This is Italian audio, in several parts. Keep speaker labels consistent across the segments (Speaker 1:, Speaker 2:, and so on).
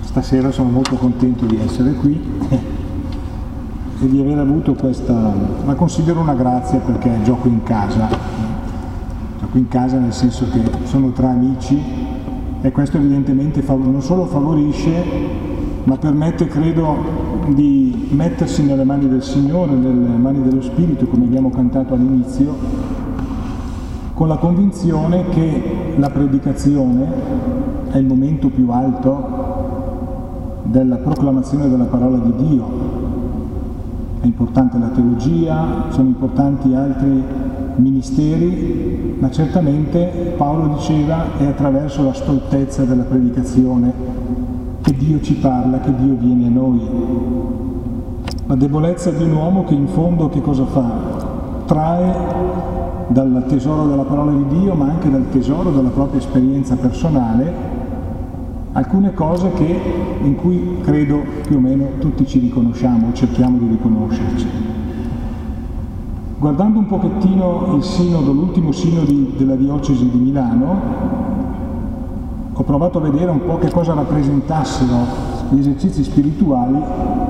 Speaker 1: Stasera sono molto contento di essere qui e di aver avuto questa, la considero una grazia perché gioco in casa nel senso che sono tra amici e questo evidentemente non solo favorisce ma permette, credo, di mettersi nelle mani del Signore, nelle mani dello Spirito, come abbiamo cantato all'inizio, con la convinzione che la predicazione è il momento più alto della proclamazione della parola di Dio. È importante la teologia, sono importanti altri ministeri, ma certamente Paolo diceva è attraverso la stoltezza della predicazione che Dio ci parla, che Dio viene a noi. La debolezza di un uomo che in fondo che cosa fa? Trae dal tesoro della parola di Dio, ma anche dal tesoro della propria esperienza personale, alcune cose in cui credo più o meno tutti ci riconosciamo o cerchiamo di riconoscerci. Guardando un pochettino il sinodo, l'ultimo sinodo della diocesi di Milano, ho provato a vedere un po' che cosa rappresentassero gli esercizi spirituali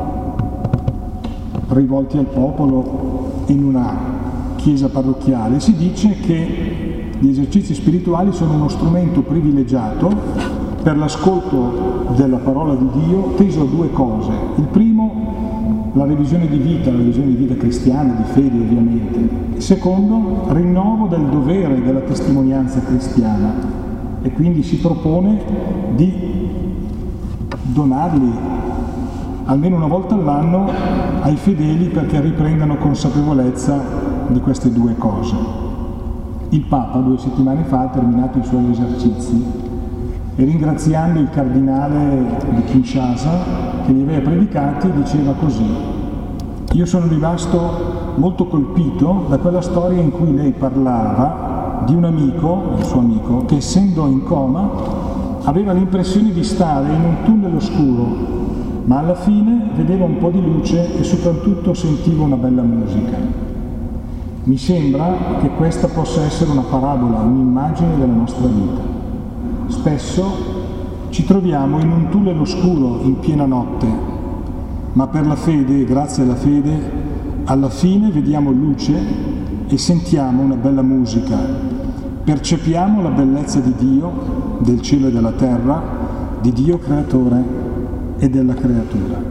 Speaker 1: rivolti al popolo in una chiesa parrocchiale. Si dice che gli esercizi spirituali sono uno strumento privilegiato per l'ascolto della parola di Dio teso a due cose. Il primo, la revisione di vita cristiana, di fede ovviamente. Il secondo, rinnovo del dovere della testimonianza cristiana e quindi si propone di donarli almeno una volta all'anno ai fedeli perché riprendano consapevolezza di queste due cose. Il Papa 2 settimane fa ha terminato i suoi esercizi e ringraziando il cardinale di Kinshasa che li aveva predicati diceva così: io sono rimasto molto colpito da quella storia in cui lei parlava di un amico, il suo amico, che essendo in coma aveva l'impressione di stare in un tunnel oscuro, ma alla fine vedeva un po' di luce e soprattutto sentiva una bella musica. Mi sembra che questa possa essere una parabola, un'immagine della nostra vita. Spesso ci troviamo in un tunnel oscuro in piena notte, ma per la fede e grazie alla fede alla fine vediamo luce e sentiamo una bella musica, percepiamo la bellezza di Dio, del cielo e della terra, di Dio creatore e della creatura.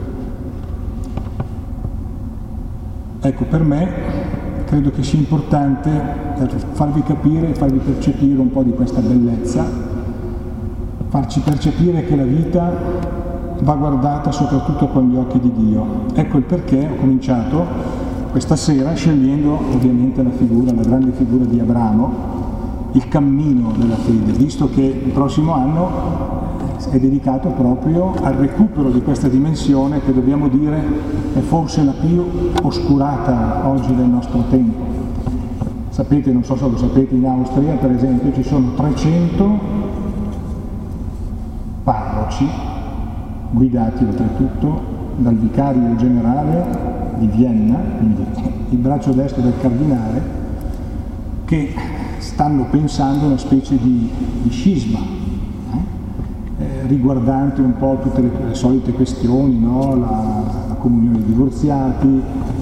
Speaker 1: Ecco, per me credo che sia importante per farvi capire e farvi percepire un po' di questa bellezza, farci percepire che la vita va guardata soprattutto con gli occhi di Dio. Ecco il perché ho cominciato questa sera scegliendo ovviamente la grande figura di Abramo, il cammino della fede, visto che il prossimo anno è dedicato proprio al recupero di questa dimensione che dobbiamo dire è forse la più oscurata oggi del nostro tempo. Sapete, non so se lo sapete, in Austria per esempio ci sono 300 parroci guidati oltretutto dal vicario generale di Vienna, quindi il braccio destro del cardinale, che stanno pensando a una specie di scisma riguardante un po' tutte le solite questioni, no? la comunione dei divorziati,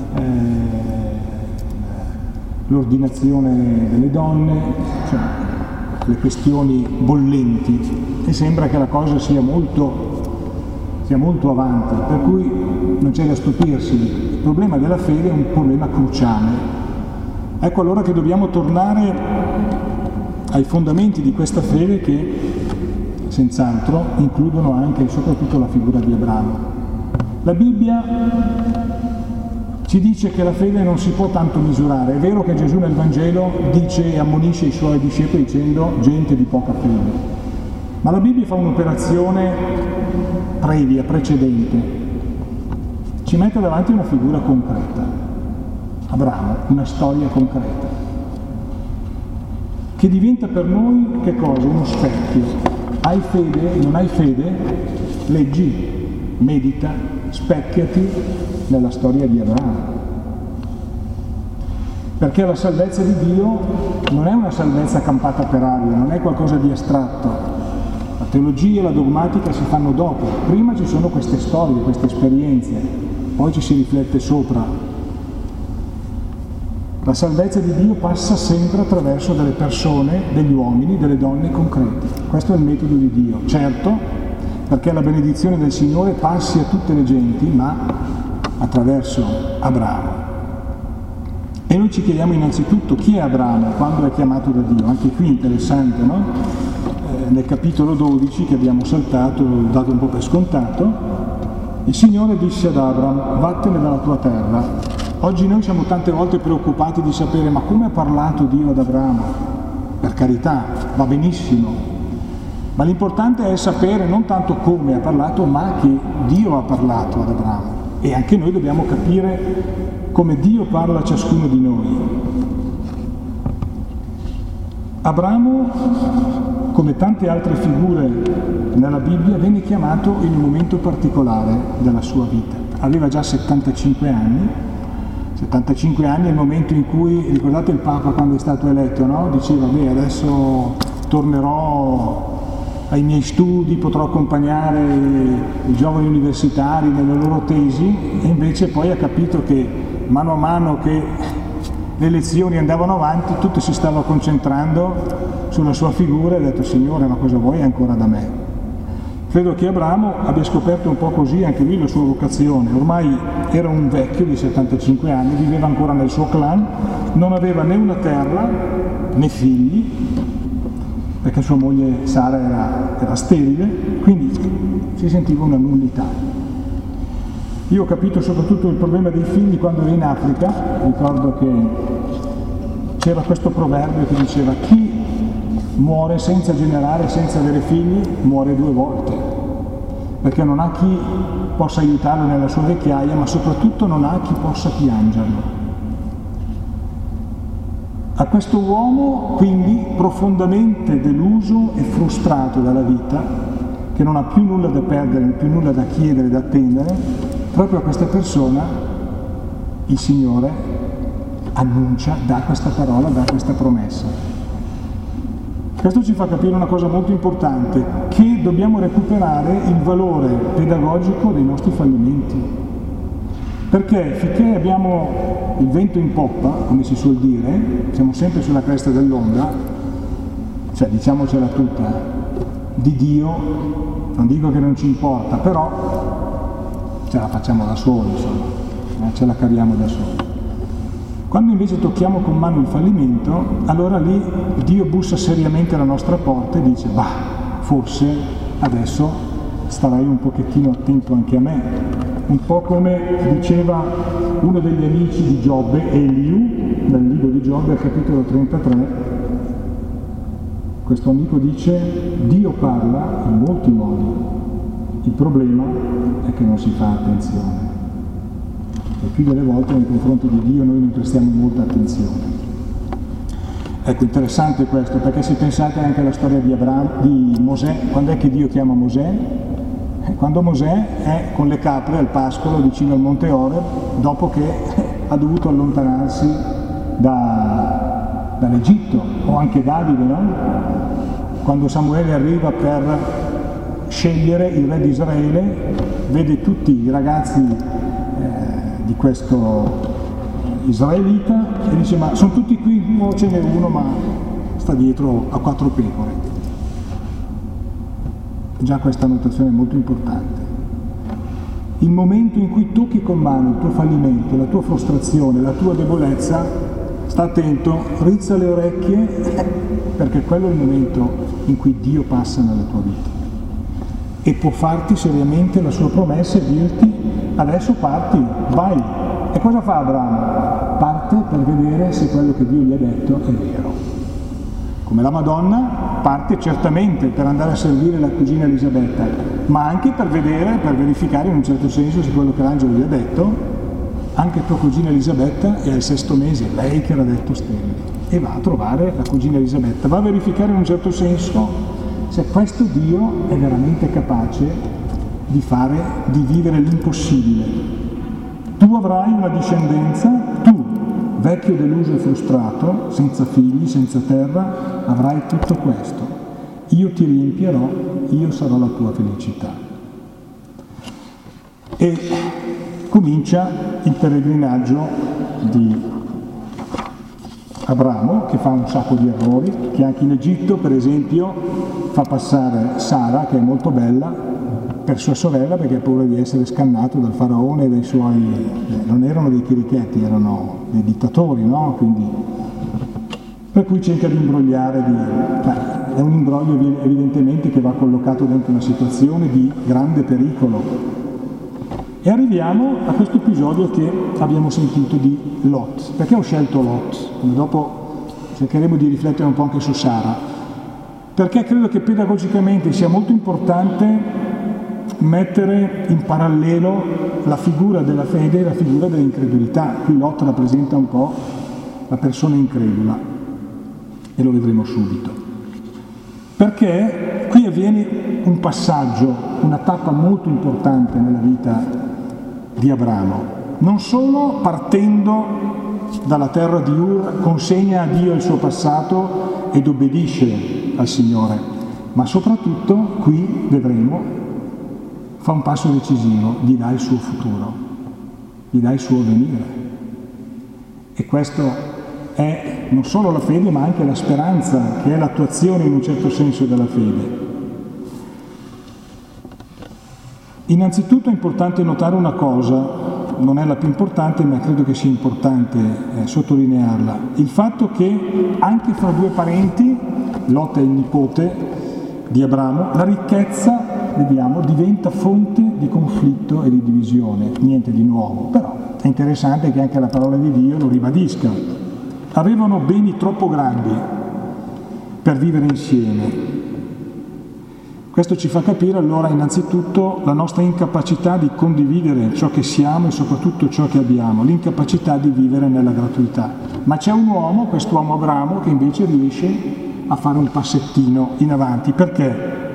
Speaker 1: l'ordinazione delle donne, cioè le questioni bollenti, e sembra che la cosa sia molto avanti, per cui non c'è da stupirsi. Il problema della fede è un problema cruciale. Ecco allora che dobbiamo tornare ai fondamenti di questa fede che senz'altro includono anche e soprattutto la figura di Abramo. La Bibbia ci dice che la fede non si può tanto misurare. È vero che Gesù nel Vangelo dice e ammonisce i suoi discepoli dicendo gente di poca fede, ma la Bibbia fa un'operazione previa, precedente, ci mette davanti una figura concreta, Abramo, una storia concreta, che diventa per noi che cosa? Uno specchio. Hai fede? Non hai fede? Leggi, medita, specchiati nella storia di Abramo. Perché la salvezza di Dio non è una salvezza campata per aria, non è qualcosa di astratto. La teologia e la dogmatica si fanno dopo. Prima ci sono queste storie, queste esperienze, poi ci si riflette sopra. La salvezza di Dio passa sempre attraverso delle persone, degli uomini, delle donne concreti. Questo è il metodo di Dio. Certo, perché la benedizione del Signore passi a tutte le genti, ma attraverso Abramo. E noi ci chiediamo innanzitutto chi è Abramo quando è chiamato da Dio. Anche qui interessante, no? Nel capitolo 12 che abbiamo saltato, dato un po' per scontato, il Signore disse ad Abram: vattene dalla tua terra. Oggi noi siamo tante volte preoccupati di sapere ma come ha parlato Dio ad Abramo? Per carità, va benissimo, ma l'importante è sapere non tanto come ha parlato, ma che Dio ha parlato ad Abramo. E anche noi dobbiamo capire come Dio parla a ciascuno di noi. Abramo, come tante altre figure nella Bibbia, venne chiamato in un momento particolare della sua vita. Aveva già 75 anni. 75 anni è il momento in cui, ricordate il Papa quando è stato eletto, no? Diceva, beh, adesso tornerò ai miei studi, potrò accompagnare i giovani universitari nelle loro tesi, e invece poi ha capito che mano a mano che le lezioni andavano avanti, tutto si stava concentrando sulla sua figura, e ha detto: Signore, ma cosa vuoi ancora da me? Credo che Abramo abbia scoperto un po' così anche lui la sua vocazione. Ormai era un vecchio di 75 anni, viveva ancora nel suo clan, non aveva né una terra né figli, perché sua moglie Sara era sterile, quindi si sentiva una nullità. Io ho capito soprattutto il problema dei figli quando ero in Africa. Ricordo che c'era questo proverbio che diceva: chi muore senza generare, senza avere figli, muore 2 volte, perché non ha chi possa aiutarlo nella sua vecchiaia, ma soprattutto non ha chi possa piangerlo. A questo uomo, quindi, profondamente deluso e frustrato dalla vita, che non ha più nulla da perdere, più nulla da chiedere, da attendere, proprio a questa persona il Signore annuncia, dà questa parola, dà questa promessa. Questo ci fa capire una cosa molto importante, che dobbiamo recuperare il valore pedagogico dei nostri fallimenti. Perché finché abbiamo il vento in poppa, come si suol dire, siamo sempre sulla cresta dell'onda, cioè diciamocela tutta, di Dio, non dico che non ci importa, però ce la facciamo da soli, insomma, ce la caviamo da soli. Quando invece tocchiamo con mano il fallimento, allora lì Dio bussa seriamente alla nostra porta e dice: bah, forse adesso starai un pochettino attento anche a me. Un po' come diceva uno degli amici di Giobbe, Eliu, nel libro di Giobbe, al capitolo 33, questo amico dice: Dio parla in molti modi, il problema è che non si fa attenzione. E più delle volte nei confronti di Dio noi non prestiamo molta attenzione. Ecco, interessante questo, perché se pensate anche alla storia di Mosè, quando è che Dio chiama Mosè? Quando Mosè è con le capre al pascolo vicino al monte Oreb, dopo che ha dovuto allontanarsi dall'Egitto, o anche Davide, no? Quando Samuele arriva per scegliere il re di Israele, vede tutti i ragazzi di questo israelita e dice: ma sono tutti qui, no, ce n'è uno ma sta dietro a 4 pecore. Già questa notazione è molto importante. Il momento in cui tocchi con mano il tuo fallimento, la tua frustrazione, la tua debolezza, sta attento, rizza le orecchie, perché quello è il momento in cui Dio passa nella tua vita e può farti seriamente la sua promessa e dirti: adesso parti, vai. E cosa fa Abramo? Parte per vedere se quello che Dio gli ha detto è vero. Come la Madonna parte certamente per andare a servire la cugina Elisabetta, ma anche per vedere, per verificare in un certo senso se quello che l'angelo gli ha detto, anche tua cugina Elisabetta è al 6° mese, lei che era detto sterile, e va a trovare la cugina Elisabetta, va a verificare in un certo senso se questo Dio è veramente capace di vivere l'impossibile. Tu avrai una discendenza, tu, vecchio deluso e frustrato, senza figli, senza terra, avrai tutto questo. Io ti riempierò io sarò la tua felicità. E comincia il pellegrinaggio di Abramo, che fa un sacco di errori, che anche in Egitto, per esempio, fa passare Sara, che è molto bella, per sua sorella, perché ha paura di essere scannato dal faraone e dai suoi... non erano dei chirichetti, erano dei dittatori, no? Quindi, per cui cerca di imbrogliare, è un imbroglio evidentemente che va collocato dentro una situazione di grande pericolo. E arriviamo a questo episodio che abbiamo sentito di Lot. Perché ho scelto Lot? Come dopo cercheremo di riflettere un po' anche su Sara. Perché credo che pedagogicamente sia molto importante mettere in parallelo la figura della fede e la figura dell'incredulità. Qui Lot rappresenta un po' la persona incredula, e lo vedremo subito. Perché qui avviene un passaggio, una tappa molto importante nella vita di Abramo, non solo partendo dalla terra di Ur consegna a Dio il suo passato ed obbedisce al Signore, ma soprattutto qui vedremo fa un passo decisivo, gli dà il suo futuro, gli dà il suo venire. E questo è non solo la fede ma anche la speranza, che è l'attuazione in un certo senso della fede. Innanzitutto è importante notare una cosa, non è la più importante, ma credo che sia importante sottolinearla. Il fatto che anche fra due parenti, Lot è il nipote di Abramo, la ricchezza, vediamo, diventa fonte di conflitto e di divisione. Niente di nuovo, però è interessante che anche la parola di Dio lo ribadisca. Avevano beni troppo grandi per vivere insieme. Questo ci fa capire allora innanzitutto la nostra incapacità di condividere ciò che siamo e soprattutto ciò che abbiamo, l'incapacità di vivere nella gratuità. Ma c'è un uomo, quest'uomo Abramo, che invece riesce a fare un passettino in avanti. Perché?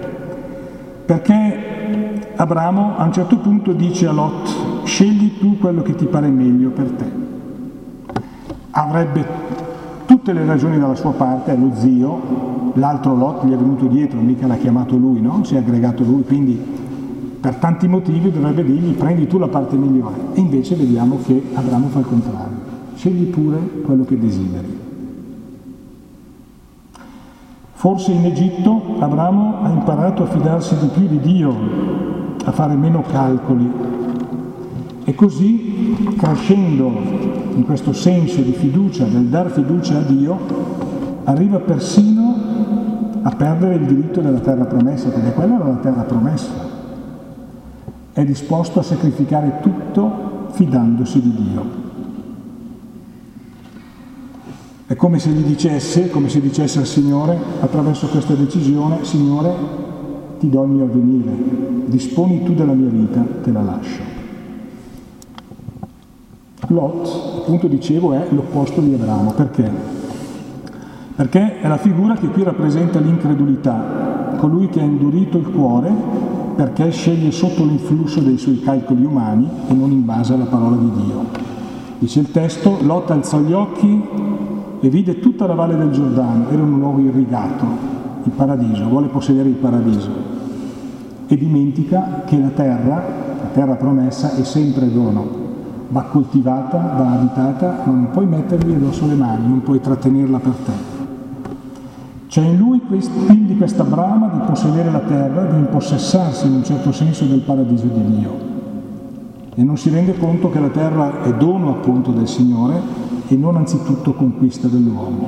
Speaker 1: Perché Abramo a un certo punto dice a Lot: scegli tu quello che ti pare meglio per te. Avrebbe tutte le ragioni dalla sua parte, è lo zio, l'altro Lot gli è venuto dietro, mica l'ha chiamato lui, no? Si è aggregato lui, quindi per tanti motivi dovrebbe dirgli: prendi tu la parte migliore. E invece vediamo che Abramo fa il contrario, scegli pure quello che desideri. Forse in Egitto Abramo ha imparato a fidarsi di più di Dio, a fare meno calcoli, e così, crescendo in questo senso di fiducia, del dar fiducia a Dio, arriva persino a perdere il diritto della terra promessa, perché quella era la terra promessa. È disposto a sacrificare tutto fidandosi di Dio. È come se gli dicesse, come se dicesse al Signore, attraverso questa decisione: Signore, ti do il mio avvenire, disponi tu della mia vita, te la lascio. Lot, appunto dicevo, è l'opposto di Abramo. Perché? Perché è la figura che qui rappresenta l'incredulità, colui che ha indurito il cuore perché sceglie sotto l'influsso dei suoi calcoli umani e non in base alla parola di Dio. Dice il testo: Lot alzò gli occhi e vide tutta la valle del Giordano, era un luogo irrigato, il paradiso, vuole possedere il paradiso, e dimentica che la terra promessa è sempre dono. Va coltivata, va abitata, ma non puoi mettergli addosso le mani, non puoi trattenerla per te. C'è in lui quindi questa brama di possedere la terra, di impossessarsi in un certo senso del paradiso di Dio. E non si rende conto che la terra è dono appunto del Signore e non anzitutto conquista dell'uomo.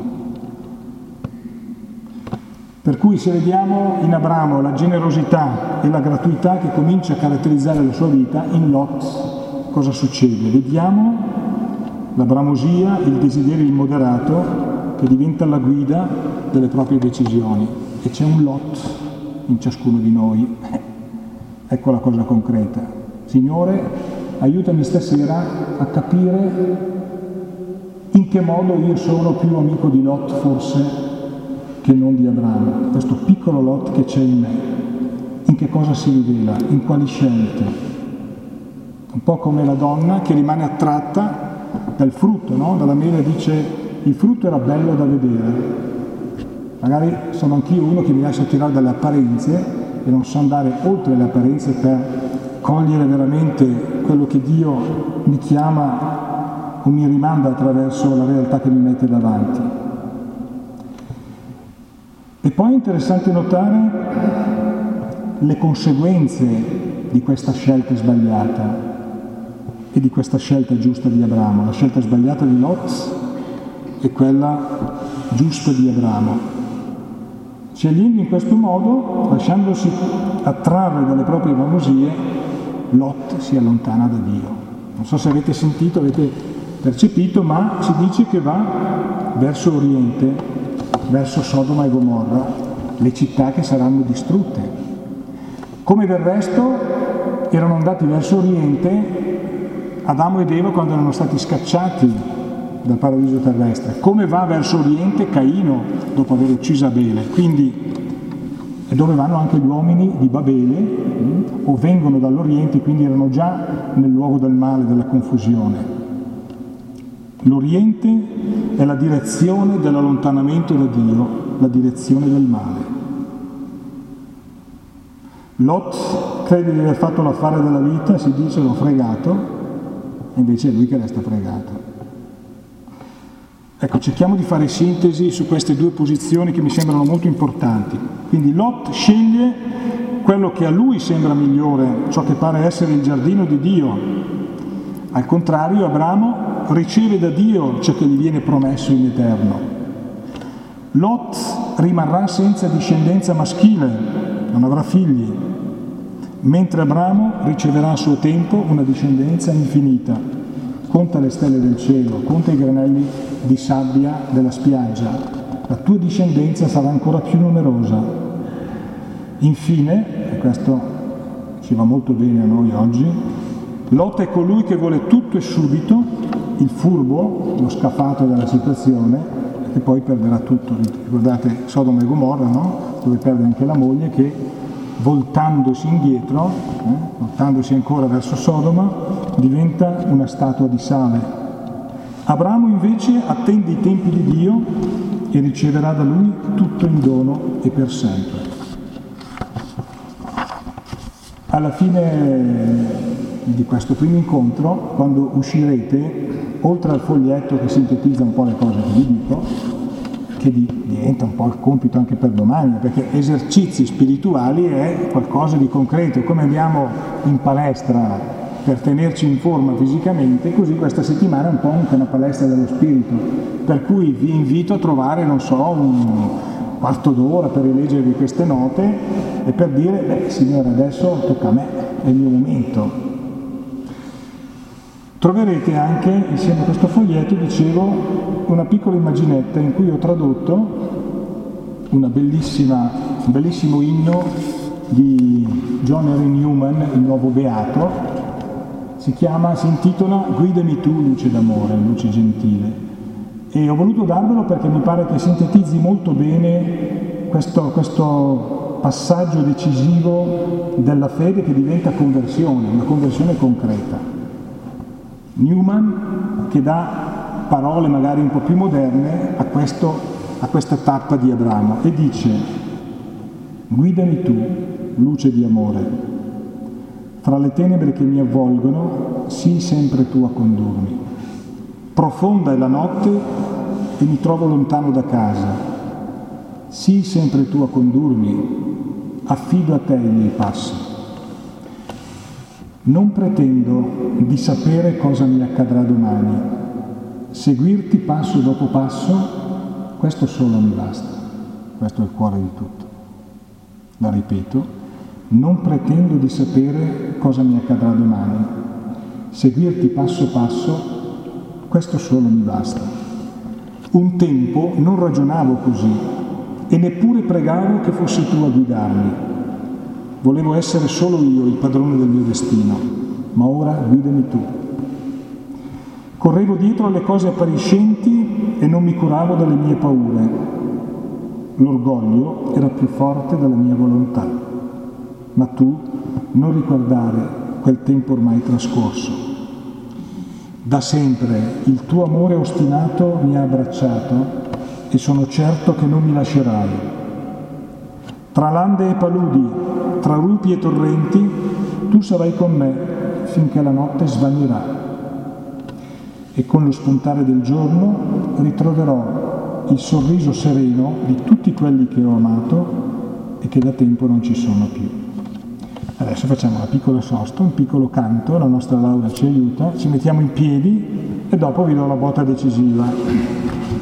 Speaker 1: Per cui se vediamo in Abramo la generosità e la gratuità che comincia a caratterizzare la sua vita, in Lot cosa succede? Vediamo la bramosia, il desiderio immoderato che diventa la guida delle proprie decisioni, e c'è un Lot in ciascuno di noi. Ecco la cosa concreta. Signore, aiutami stasera a capire in che modo io sono più amico di Lot forse che non di Abramo, questo piccolo Lot che c'è in me, in che cosa si rivela, in quali scelte. Un po' come la donna che rimane attratta dal frutto, no? Dalla mele dice: il frutto era bello da vedere. Magari sono anch'io uno che mi lascia tirare dalle apparenze e non so andare oltre le apparenze per cogliere veramente quello che Dio mi chiama o mi rimanda attraverso la realtà che mi mette davanti. E poi è interessante notare le conseguenze di questa scelta sbagliata e di questa scelta giusta di Abramo. La scelta sbagliata di Lot e quella giusta di Abramo. Scegliendo in questo modo, lasciandosi attrarre dalle proprie bramosie, Lot si allontana da Dio. Non so se avete sentito, avete percepito, ma si dice che va verso Oriente, verso Sodoma e Gomorra, le città che saranno distrutte. Come del resto erano andati verso Oriente Adamo ed Eva quando erano stati scacciati dal paradiso terrestre. Come va verso Oriente Caino dopo aver ucciso Abele. Quindi e dove vanno anche gli uomini di Babele, o vengono dall'Oriente, quindi erano già nel luogo del male, della confusione. L'Oriente è la direzione dell'allontanamento da Dio, la direzione del male. Lot crede di aver fatto l'affare della vita, si dice l'ho fregato, e invece è lui che resta fregato. Ecco, cerchiamo di fare sintesi su queste due posizioni che mi sembrano molto importanti. Quindi Lot sceglie quello che a lui sembra migliore, ciò che pare essere il giardino di Dio. Al contrario, Abramo riceve da Dio ciò che gli viene promesso in eterno. Lot rimarrà senza discendenza maschile, non avrà figli, mentre Abramo riceverà a suo tempo una discendenza infinita. Conta le stelle del cielo, conta i granelli di sabbia della spiaggia. La tua discendenza sarà ancora più numerosa. Infine, e questo ci va molto bene a noi oggi, Lot è colui che vuole tutto e subito, il furbo, lo scaffato della situazione, e poi perderà tutto. Ricordate Sodoma e Gomorra, no? Dove perde anche la moglie che, voltandosi indietro, voltandosi ancora verso Sodoma, diventa una statua di sale. Abramo invece attende i tempi di Dio e riceverà da lui tutto in dono e per sempre. Alla fine di questo primo incontro, quando uscirete, oltre al foglietto che sintetizza un po' le cose che vi dico, che diventa un po' il compito anche per domani, perché esercizi spirituali è qualcosa di concreto, come andiamo in palestra per tenerci in forma fisicamente, così questa settimana è un po' anche una palestra dello spirito, per cui vi invito a trovare, non so, un quarto d'ora per rileggervi queste note e per dire, Signore, adesso tocca a me, è il mio momento. Troverete anche, insieme a questo foglietto, dicevo, una piccola immaginetta in cui ho tradotto un bellissimo inno di John Henry Newman, il nuovo beato. Si intitola Guidami tu, luce d'amore, luce gentile. E ho voluto darvelo perché mi pare che sintetizzi molto bene questo passaggio decisivo della fede che diventa conversione, una conversione concreta. Newman che dà parole magari un po' più moderne a questa tappa di Abramo e dice: guidami tu, luce di amore, fra le tenebre che mi avvolgono, sii sempre tu a condurmi. Profonda è la notte e mi trovo lontano da casa, sii sempre tu a condurmi, affido a te i miei passi. Non pretendo di sapere cosa mi accadrà domani. Seguirti passo dopo passo, questo solo mi basta. Questo è il cuore di tutto. La ripeto, non pretendo di sapere cosa mi accadrà domani. Seguirti passo passo, questo solo mi basta. Un tempo non ragionavo così e neppure pregavo che fossi tu a guidarmi. Volevo essere solo io il padrone del mio destino, ma ora guidami tu. Correvo dietro alle cose appariscenti e non mi curavo delle mie paure. L'orgoglio era più forte della mia volontà. Ma tu non ricordare quel tempo ormai trascorso. Da sempre il tuo amore ostinato mi ha abbracciato e sono certo che non mi lascerai. Tra lande e paludi, tra rupi e torrenti, tu sarai con me finché la notte svanirà. E con lo spuntare del giorno ritroverò il sorriso sereno di tutti quelli che ho amato e che da tempo non ci sono più. Adesso facciamo una piccola sosta, un piccolo canto, la nostra Laura ci aiuta, ci mettiamo in piedi e dopo vi do la botta decisiva.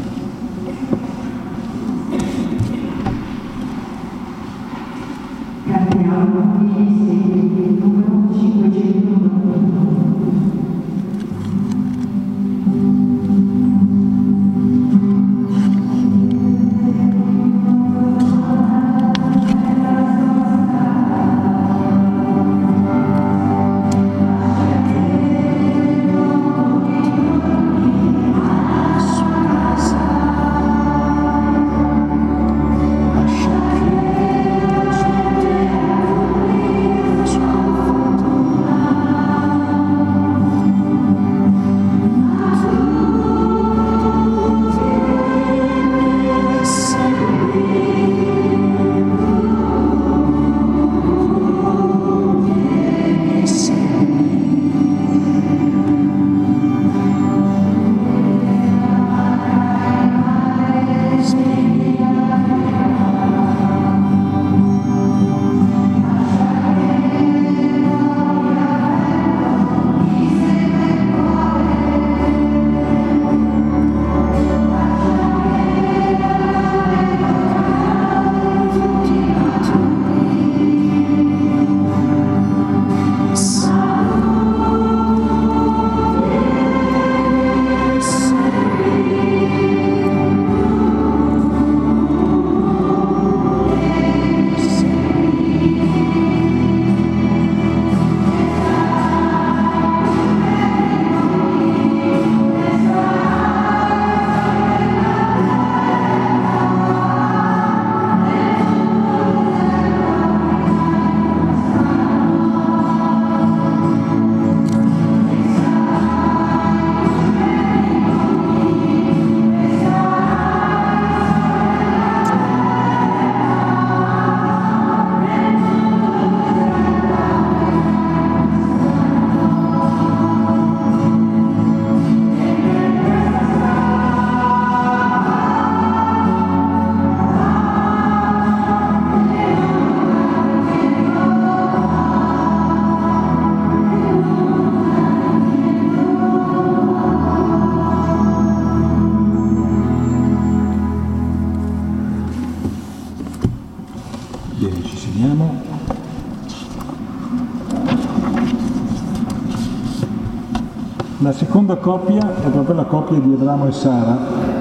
Speaker 1: La seconda coppia è proprio la coppia di Abramo e Sara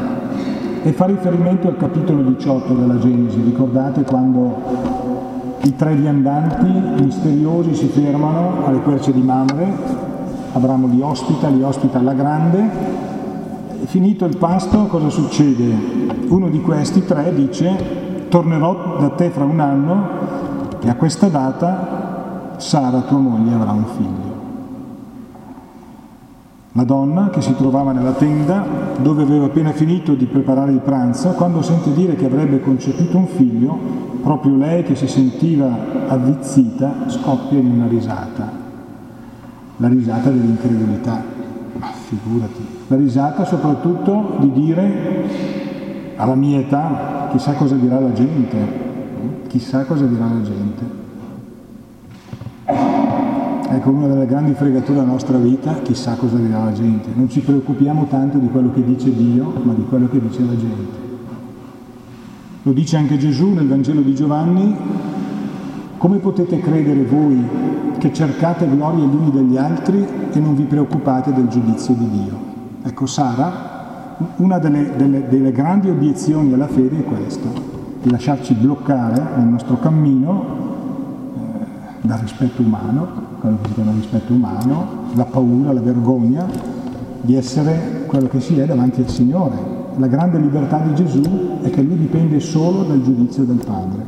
Speaker 1: e fa riferimento al capitolo 18 della Genesi. Ricordate quando i tre viandanti misteriosi si fermano alle querce di Mamre, Abramo li ospita alla grande, e finito il pasto cosa succede? Uno di questi tre dice: tornerò da te fra un anno e a questa data Sara, tua moglie, avrà un figlio. La donna, che si trovava nella tenda dove aveva appena finito di preparare il pranzo, quando sente dire che avrebbe concepito un figlio, proprio lei, che si sentiva avvizzita, scoppia in una risata. La risata dell'incredulità. Ma figurati. La risata soprattutto di dire: alla mia età, chissà cosa dirà la gente. Chissà cosa dirà la gente. Ecco, una delle grandi fregature della nostra vita: chissà cosa dirà la gente. Non ci preoccupiamo tanto di quello che dice Dio, ma di quello che dice la gente. Lo dice anche Gesù nel Vangelo di Giovanni: come potete credere voi che cercate gloria gli uni degli altri e non vi preoccupate del giudizio di Dio? Ecco, Sara, una delle grandi obiezioni alla fede è questa, di lasciarci bloccare nel nostro cammino dal rispetto umano, quello che si chiama rispetto umano, la paura, la vergogna di essere quello che si è davanti al Signore. La grande libertà di Gesù è che Lui dipende solo dal giudizio del Padre,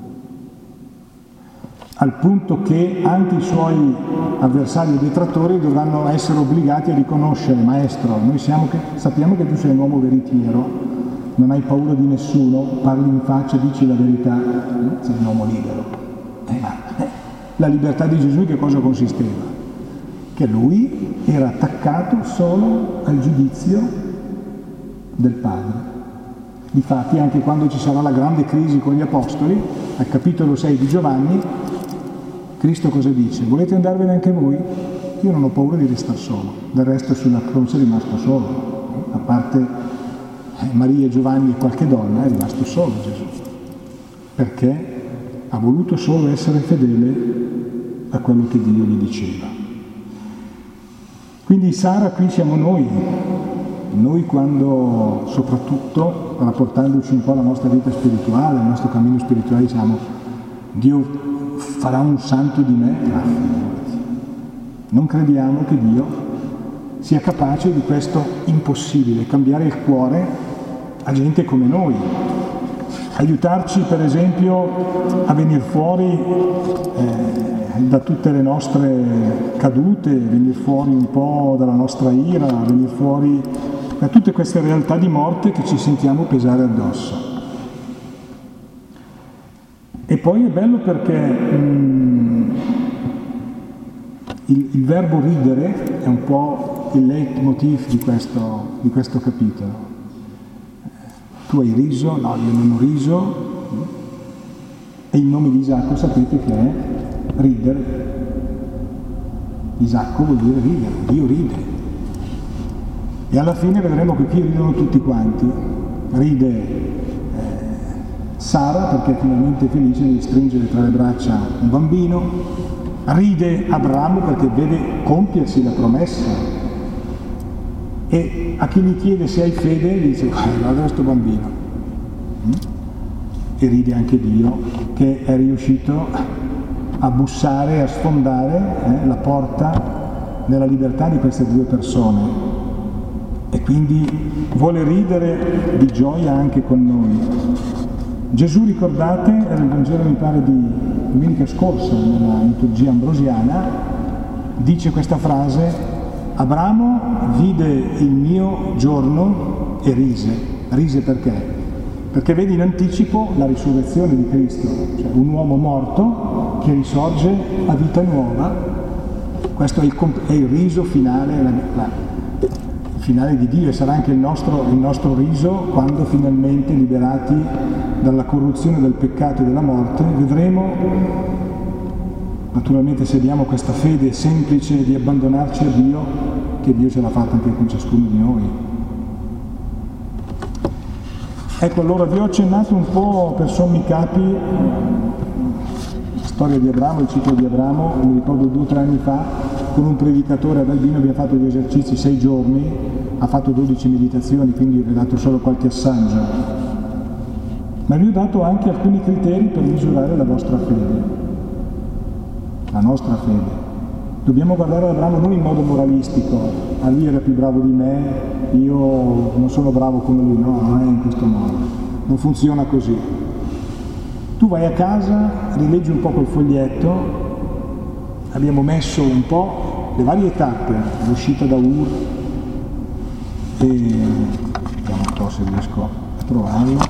Speaker 1: al punto che anche i Suoi avversari e detrattori dovranno essere obbligati a riconoscere: Maestro, noi sappiamo che Tu sei un uomo veritiero, non hai paura di nessuno, parli in faccia, dici la verità, sei un uomo libero. La libertà di Gesù che cosa consisteva? Che lui era attaccato solo al giudizio del Padre. Difatti anche quando ci sarà la grande crisi con gli Apostoli, al capitolo 6 di Giovanni, Cristo cosa dice? Volete andarvene anche voi? Io non ho paura di restare solo, del resto sulla croce è rimasto solo, a parte Maria, Giovanni e qualche donna, è rimasto solo Gesù, perché ha voluto solo essere fedele a quello che Dio gli diceva. Quindi Sara, qui siamo noi quando, soprattutto rapportandoci un po' alla nostra vita spirituale, al nostro cammino spirituale, diciamo, Dio farà un santo di me, non crediamo che Dio sia capace di questo impossibile, cambiare il cuore a gente come noi, aiutarci per esempio a venire fuori da tutte le nostre cadute, venire fuori un po' dalla nostra ira, venire fuori da tutte queste realtà di morte che ci sentiamo pesare addosso. E poi è bello perché il verbo ridere è un po' il leitmotiv di questo capitolo. Tu hai riso? No, io non ho riso. E il nome di Isacco sapete che è ridere. Isacco vuol dire ridere, Dio ride. E alla fine vedremo che qui ridono tutti quanti. Ride Sara perché è finalmente felice di stringere tra le braccia un bambino. Ride Abramo perché vede compiersi la promessa. E a chi gli chiede se hai fede, gli dice guarda questo bambino. E ride anche Dio che è riuscito a bussare, a sfondare la porta nella libertà di queste due persone. E quindi vuole ridere di gioia anche con noi. Gesù, ricordate, era il Vangelo mi pare di domenica scorsa, nella liturgia ambrosiana, dice questa frase: Abramo vide il mio giorno e rise. Rise perché? Perché vede in anticipo la risurrezione di Cristo, cioè un uomo morto che risorge a vita nuova. Questo è il riso finale, il finale di Dio, e sarà anche il nostro riso quando finalmente, liberati dalla corruzione del peccato e della morte, vedremo, naturalmente se diamo questa fede semplice di abbandonarci a Dio, che Dio ce l'ha fatta anche con ciascuno di noi. Ecco, allora vi ho accennato un po' per sommi capi la storia di Abramo, il ciclo di Abramo. Mi ricordo 2 o 3 anni fa con un predicatore ad Albino abbiamo fatto gli esercizi 6 giorni, ha fatto 12 meditazioni, quindi vi ho dato solo qualche assaggio, ma vi ho dato anche alcuni criteri per misurare la vostra fede, la nostra fede. Dobbiamo guardare ad Abramo non in modo moralistico, lui era più bravo di me, io non sono bravo come lui, no, non è in questo modo, non funziona così. Tu vai a casa, rileggi un po' quel foglietto, abbiamo messo un po' le varie tappe, l'uscita da Ur, e vediamo un po' se riesco a trovarlo,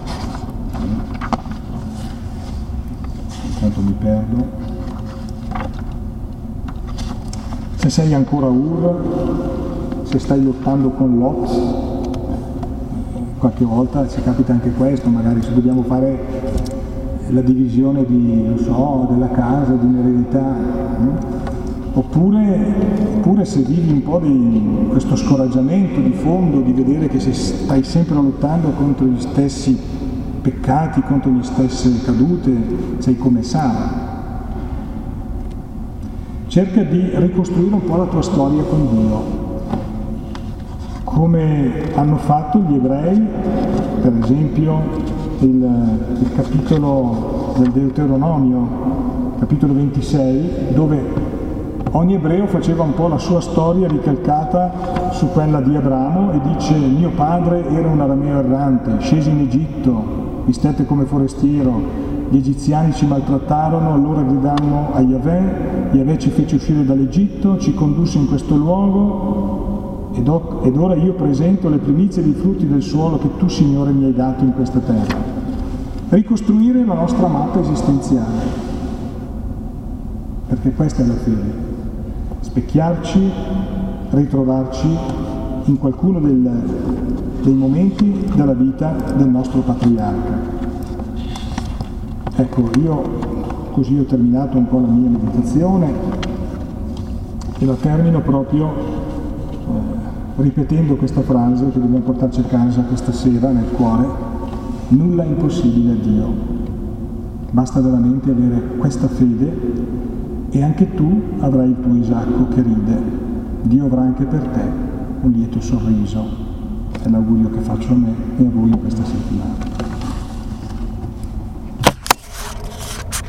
Speaker 1: intanto mi perdo. Se sei ancora Ur, se stai lottando con Lot, qualche volta ci capita anche questo, magari se dobbiamo fare la divisione della casa, di un'eredità, oppure se vivi un po' di questo scoraggiamento di fondo, di vedere che se stai sempre lottando contro gli stessi peccati, contro le stesse cadute, sei come Sara. Cerca di ricostruire un po' la tua storia con Dio, come hanno fatto gli ebrei, per esempio il capitolo del Deuteronomio, capitolo 26, dove ogni ebreo faceva un po' la sua storia ricalcata su quella di Abramo e dice: mio padre era un arameo errante, scesi in Egitto, vi stette come forestiero, gli egiziani ci maltrattarono, allora gridammo a Yahweh, Yahweh ci fece uscire dall'Egitto, ci condusse in questo luogo ed ora io presento le primizie dei frutti del suolo che tu, Signore, mi hai dato in questa terra. Ricostruire la nostra mappa esistenziale, perché questa è la fede. Specchiarci, ritrovarci in qualcuno dei momenti della vita del nostro patriarca. Ecco, così ho terminato un po' la mia meditazione e la termino proprio ripetendo questa frase che dobbiamo portarci a casa questa sera nel cuore: nulla è impossibile a Dio. Basta veramente avere questa fede e anche tu avrai il tuo Isacco che ride. Dio avrà anche per te un lieto sorriso. È l'augurio che faccio a me e a voi in questa settimana.